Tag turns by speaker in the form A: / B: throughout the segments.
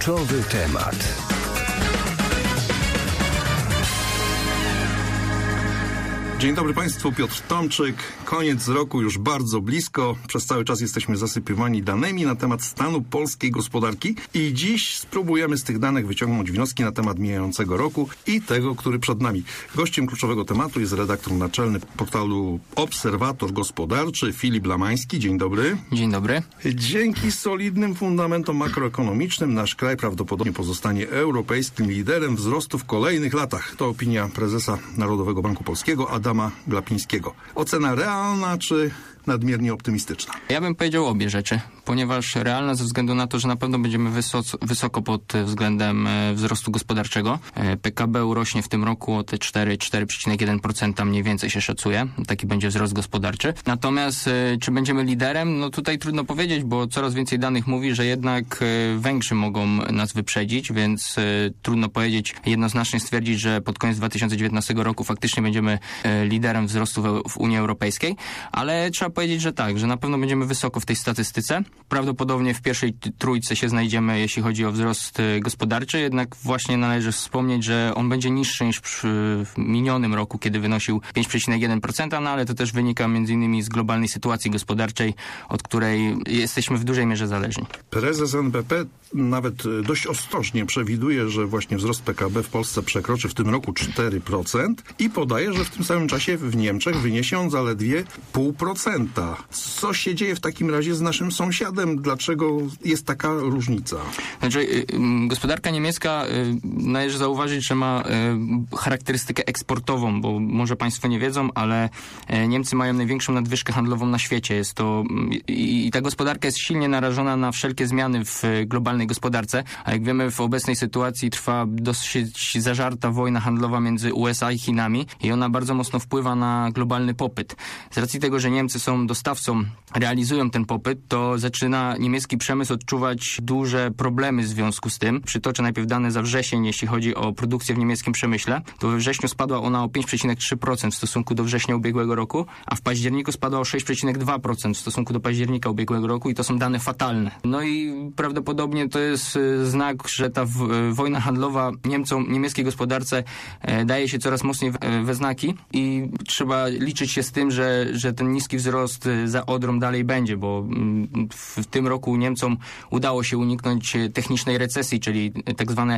A: Kluczowy temat.
B: Dzień dobry Państwu, Piotr Tomczyk. Koniec roku już bardzo blisko. Przez cały czas jesteśmy zasypywani danymi na temat stanu polskiej gospodarki i dziś spróbujemy z tych danych wyciągnąć wnioski na temat mijającego roku i tego, który przed nami. Gościem kluczowego tematu jest redaktor naczelny portalu Obserwator Gospodarczy Filip Lamański. Dzień dobry.
C: Dzień dobry.
B: Dzięki solidnym fundamentom makroekonomicznym nasz kraj prawdopodobnie pozostanie europejskim liderem wzrostu w kolejnych latach. To opinia prezesa Narodowego Banku Polskiego Adama Glapińskiego. Ocena realna czy nadmiernie optymistyczna?
C: Ja bym powiedział obie rzeczy, ponieważ realna ze względu na to, że na pewno będziemy wysoko pod względem wzrostu gospodarczego. PKB urośnie w tym roku o te 4,1% mniej więcej się szacuje. Taki będzie wzrost gospodarczy. Natomiast czy będziemy liderem? No tutaj trudno powiedzieć, bo coraz więcej danych mówi, że jednak Węgrzy mogą nas wyprzedzić, więc trudno powiedzieć, jednoznacznie stwierdzić, że pod koniec 2019 roku faktycznie będziemy liderem wzrostu w Unii Europejskiej, ale trzeba powiedzieć, że tak, że na pewno będziemy wysoko w tej statystyce. Prawdopodobnie w pierwszej trójce się znajdziemy, jeśli chodzi o wzrost gospodarczy, jednak właśnie należy wspomnieć, że on będzie niższy niż w minionym roku, kiedy wynosił 5,1%, no ale to też wynika m.in. z globalnej sytuacji gospodarczej, od której jesteśmy w dużej mierze zależni.
B: Prezes NBP nawet dość ostrożnie przewiduje, że właśnie wzrost PKB w Polsce przekroczy w tym roku 4% i podaje, że w tym samym czasie w Niemczech wyniesie on zaledwie 0,5%. Co się dzieje w takim razie z naszym sąsiadem? Dlaczego jest taka różnica?
C: Znaczy, gospodarka niemiecka, należy zauważyć, że ma charakterystykę eksportową, bo może Państwo nie wiedzą, ale Niemcy mają największą nadwyżkę handlową na świecie. Jest to i ta gospodarka jest silnie narażona na wszelkie zmiany w globalnej gospodarce, a jak wiemy, w obecnej sytuacji trwa dosyć zażarta wojna handlowa między USA i Chinami i ona bardzo mocno wpływa na globalny popyt. Z racji tego, że Niemcy są dostawcą, realizują ten popyt, to zaczyna niemiecki przemysł odczuwać duże problemy w związku z tym. Przytoczę najpierw dane za wrzesień, jeśli chodzi o produkcję w niemieckim przemyśle. To we wrześniu spadła ona o 5,3% w stosunku do września ubiegłego roku, a w październiku spadła o 6,2% w stosunku do października ubiegłego roku i to są dane fatalne. No i prawdopodobnie to jest znak, że ta wojna handlowa niemieckiej gospodarce daje się coraz mocniej we znaki i trzeba liczyć się z tym, że ten niski wzrost za Odrą dalej będzie, bo w tym roku Niemcom udało się uniknąć technicznej recesji, czyli tak zwane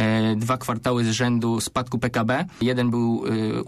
C: 2 kwartały z rzędu spadku PKB. Jeden był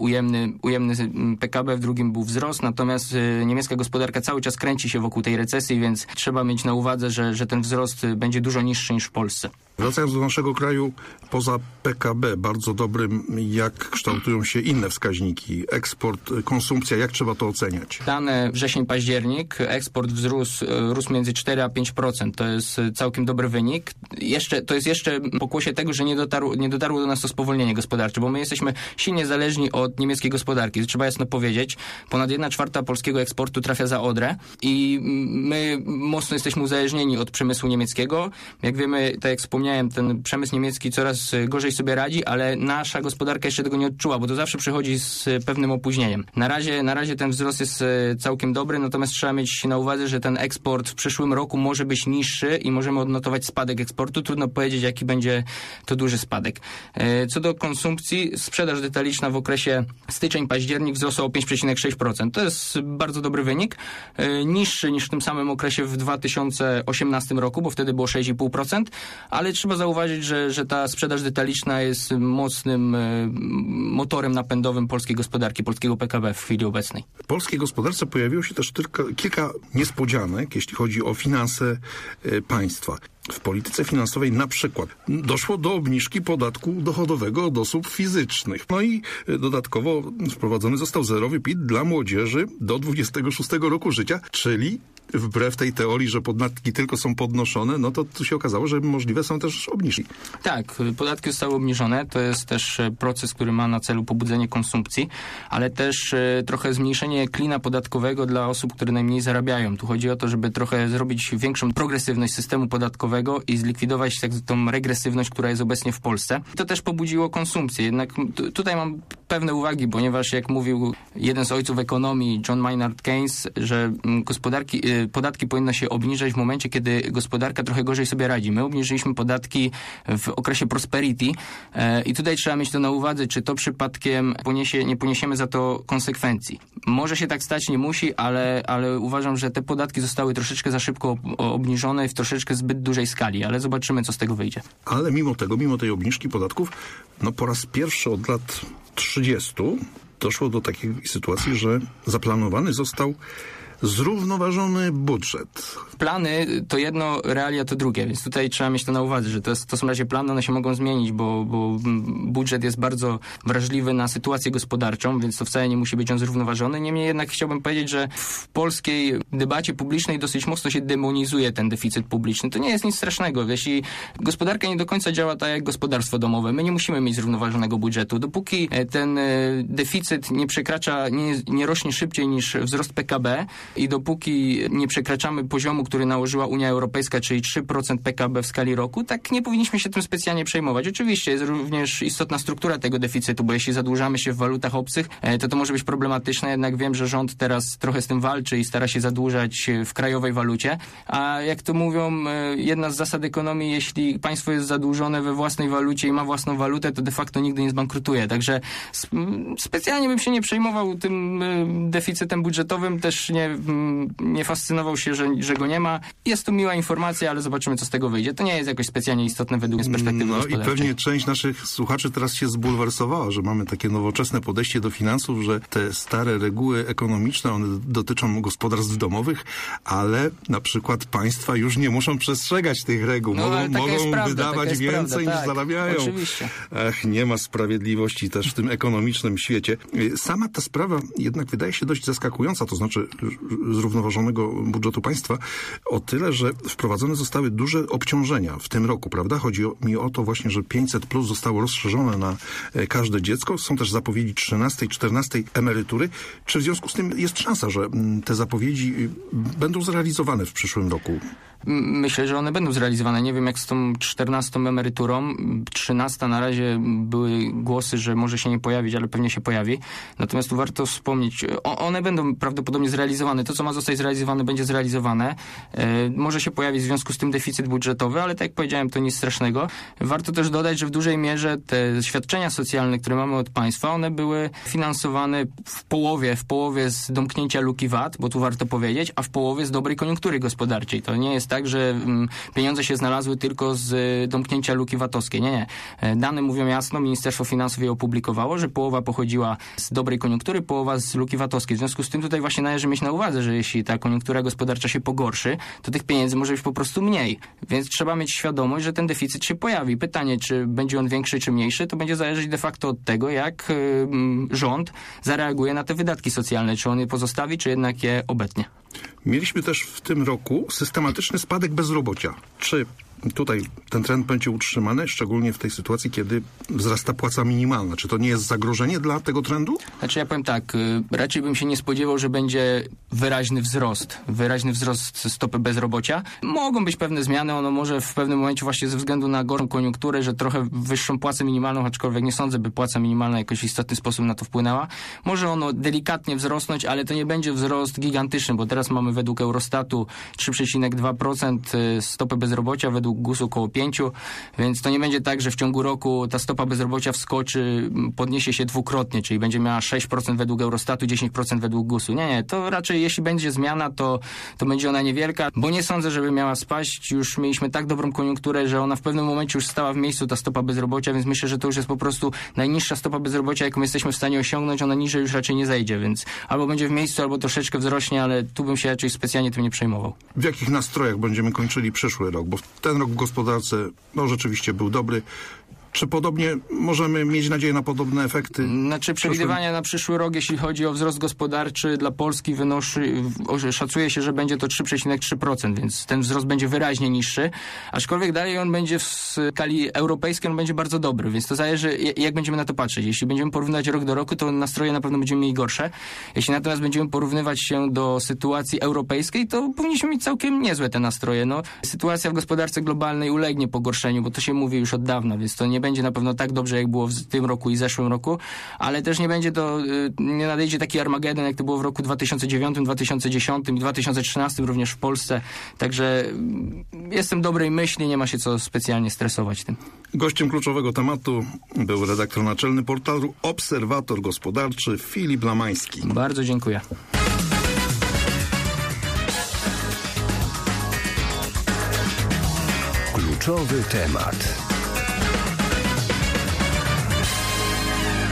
C: ujemny PKB, w drugim był wzrost, natomiast niemiecka gospodarka cały czas kręci się wokół tej recesji, więc trzeba mieć na uwadze, że ten wzrost będzie dużo niższy niż w Polsce.
B: Wracając do naszego kraju, poza PKB bardzo dobrym, jak kształtują się inne wskaźniki? Eksport, konsumpcja, jak trzeba to oceniać?
C: Dane wrzesień-październik, eksport rósł między 4 a 5%. To jest całkiem dobry wynik. To jest jeszcze pokłosie tego, że nie dotarło do nas to spowolnienie gospodarcze, bo my jesteśmy silnie zależni od niemieckiej gospodarki. Trzeba jasno powiedzieć, ponad 1/4 polskiego eksportu trafia za Odrę i my mocno jesteśmy uzależnieni od przemysłu niemieckiego. Jak wiemy, tak jak wspomniałem, ten przemysł niemiecki coraz gorzej sobie radzi, ale nasza gospodarka jeszcze tego nie odczuła, bo to zawsze przychodzi z pewnym opóźnieniem. Na razie ten wzrost jest całkiem dobry, natomiast trzeba mieć na uwadze, że ten eksport w przyszłym roku może być niższy i możemy odnotować spadek eksportu. Trudno powiedzieć, jaki będzie to duży spadek. Co do konsumpcji, sprzedaż detaliczna w okresie styczeń-październik wzrosła o 5,6%. To jest bardzo dobry wynik. Niższy niż w tym samym okresie w 2018 roku, bo wtedy było 6,5%, ale trzeba zauważyć, że ta sprzedaż detaliczna jest mocnym motorem napędowym polskiej gospodarki, polskiego PKB w chwili obecnej.
B: W polskiej gospodarce pojawiło się też kilka niespodzianek, jeśli chodzi o finanse państwa. W polityce finansowej na przykład doszło do obniżki podatku dochodowego od osób fizycznych. No i dodatkowo wprowadzony został zerowy PIT dla młodzieży do 26 roku życia, czyli wbrew tej teorii, że podatki tylko są podnoszone, no to tu się okazało, że możliwe są też obniżki.
C: Tak, podatki zostały obniżone. To jest też proces, który ma na celu pobudzenie konsumpcji, ale też trochę zmniejszenie klina podatkowego dla osób, które najmniej zarabiają. Tu chodzi o to, żeby trochę zrobić większą progresywność systemu podatkowego i zlikwidować tą regresywność, która jest obecnie w Polsce. To też pobudziło konsumpcję. Jednak tutaj mam pewne uwagi, ponieważ jak mówił jeden z ojców ekonomii, John Maynard Keynes, że podatki powinno się obniżać w momencie, kiedy gospodarka trochę gorzej sobie radzi. My obniżyliśmy podatki w okresie prosperity i tutaj trzeba mieć to na uwadze, czy to przypadkiem nie poniesiemy za to konsekwencji. Może się tak stać, nie musi, ale uważam, że te podatki zostały troszeczkę za szybko obniżone w troszeczkę zbyt dużej skali, ale zobaczymy, co z tego wyjdzie.
B: Ale mimo tej obniżki podatków, po raz pierwszy od lat 30 doszło do takiej sytuacji, że zaplanowany został zrównoważony budżet.
C: Plany to jedno, realia to drugie, więc tutaj trzeba mieć to na uwadze, że to są razie plany, one się mogą zmienić, bo budżet jest bardzo wrażliwy na sytuację gospodarczą, więc to wcale nie musi być on zrównoważony. Niemniej jednak chciałbym powiedzieć, że w polskiej debacie publicznej dosyć mocno się demonizuje ten deficyt publiczny. To nie jest nic strasznego. Jeśli gospodarka nie do końca działa tak jak gospodarstwo domowe, my nie musimy mieć zrównoważonego budżetu. Dopóki ten deficyt nie rośnie szybciej niż wzrost PKB, i dopóki nie przekraczamy poziomu, który nałożyła Unia Europejska, czyli 3% PKB w skali roku, tak nie powinniśmy się tym specjalnie przejmować. Oczywiście jest również istotna struktura tego deficytu, bo jeśli zadłużamy się w walutach obcych, to może być problematyczne, jednak wiem, że rząd teraz trochę z tym walczy i stara się zadłużać w krajowej walucie, a jak to mówią, jedna z zasad ekonomii, jeśli państwo jest zadłużone we własnej walucie i ma własną walutę, to de facto nigdy nie zbankrutuje. Także specjalnie bym się nie przejmował tym deficytem budżetowym, też nie fascynował się, że go nie ma. Jest to miła informacja, ale zobaczymy, co z tego wyjdzie. To nie jest jakoś specjalnie istotne według z perspektywy gospodarczej.
B: I pewnie część naszych słuchaczy teraz się zbulwersowała, że mamy takie nowoczesne podejście do finansów, że te stare reguły ekonomiczne, one dotyczą gospodarstw domowych, ale na przykład państwa już nie muszą przestrzegać tych reguł. Mogą wydawać więcej niż zarabiają.
C: Oczywiście.
B: Nie ma sprawiedliwości też w tym ekonomicznym świecie. Sama ta sprawa jednak wydaje się dość zaskakująca, to znaczy zrównoważonego budżetu państwa o tyle, że wprowadzone zostały duże obciążenia w tym roku, prawda? Chodzi mi o to właśnie, że 500+ zostało rozszerzone na każde dziecko. Są też zapowiedzi 13., 14. emerytury. Czy w związku z tym jest szansa, że te zapowiedzi będą zrealizowane w przyszłym roku?
C: Myślę, że one będą zrealizowane. Nie wiem, jak z tą 14. emeryturą. 13. na razie były głosy, że może się nie pojawić, ale pewnie się pojawi. Natomiast tu warto wspomnieć, one będą prawdopodobnie zrealizowane. To, co ma zostać zrealizowane, będzie zrealizowane. Może się pojawić w związku z tym deficyt budżetowy, ale tak jak powiedziałem, to nic strasznego. Warto też dodać, że w dużej mierze te świadczenia socjalne, które mamy od państwa, one były finansowane w połowie z domknięcia luki VAT, bo tu warto powiedzieć, a w połowie z dobrej koniunktury gospodarczej. To nie jest tak, że pieniądze się znalazły tylko z domknięcia luki VAT-owskiej. Nie. Dane mówią jasno, Ministerstwo Finansów je opublikowało, że połowa pochodziła z dobrej koniunktury, połowa z luki VAT-owskiej. W związku z tym tutaj właśnie należy mieć na uwadze, że jeśli ta koniunktura gospodarcza się pogorszy, to tych pieniędzy może być po prostu mniej. Więc trzeba mieć świadomość, że ten deficyt się pojawi. Pytanie, czy będzie on większy, czy mniejszy, to będzie zależeć de facto od tego, jak rząd zareaguje na te wydatki socjalne. Czy on je pozostawi, czy jednak je obetnie.
B: Mieliśmy też w tym roku systematyczny spadek bezrobocia. Czy tutaj ten trend będzie utrzymany, szczególnie w tej sytuacji, kiedy wzrasta płaca minimalna? Czy to nie jest zagrożenie dla tego trendu?
C: Znaczy ja powiem tak, raczej bym się nie spodziewał, że będzie wyraźny wzrost stopy bezrobocia. Mogą być pewne zmiany, ono może w pewnym momencie właśnie ze względu na gorszą koniunkturę, że trochę wyższą płacę minimalną, aczkolwiek nie sądzę, by płaca minimalna jakoś w istotny sposób na to wpłynęła. Może ono delikatnie wzrosnąć, ale to nie będzie wzrost gigantyczny, bo teraz mamy według Eurostatu 3,2% stopy bezrobocia, według GUS-u około 5%, więc to nie będzie tak, że w ciągu roku ta stopa bezrobocia wskoczy, podniesie się dwukrotnie, czyli będzie miała 6% według Eurostatu, 10% według GUS-u. Nie, to raczej jeśli będzie zmiana, to będzie ona niewielka, bo nie sądzę, żeby miała spaść. Już mieliśmy tak dobrą koniunkturę, że ona w pewnym momencie już stała w miejscu, ta stopa bezrobocia, więc myślę, że to już jest po prostu najniższa stopa bezrobocia, jaką jesteśmy w stanie osiągnąć, ona niżej już raczej nie zejdzie, więc albo będzie w miejscu, albo troszeczkę wzrośnie, ale tu bym się raczej specjalnie tym nie przejmował.
B: W jakich nastrojach będziemy kończyli przyszły rok? Bo ten rok w gospodarce rzeczywiście był dobry. Czy podobnie możemy mieć nadzieję na podobne efekty?
C: Znaczy przewidywania na przyszły rok, jeśli chodzi o wzrost gospodarczy dla Polski szacuje się, że będzie to 3,3%, więc ten wzrost będzie wyraźnie niższy, aczkolwiek dalej on będzie w skali europejskiej, on będzie bardzo dobry, więc to zależy, jak będziemy na to patrzeć. Jeśli będziemy porównywać rok do roku, to nastroje na pewno będziemy mieli gorsze. Jeśli natomiast będziemy porównywać się do sytuacji europejskiej, to powinniśmy mieć całkiem niezłe te nastroje. Sytuacja w gospodarce globalnej ulegnie pogorszeniu, bo to się mówi już od dawna, więc to nie będzie na pewno tak dobrze, jak było w tym roku i zeszłym roku, ale też nie nadejdzie taki Armagedon, jak to było w roku 2009, 2010 i 2013 również w Polsce. Także jestem dobrej myśli, nie ma się co specjalnie stresować tym.
B: Gościem kluczowego tematu był redaktor naczelny portalu Obserwator Gospodarczy Filip Lamański.
C: Bardzo dziękuję.
A: Kluczowy temat.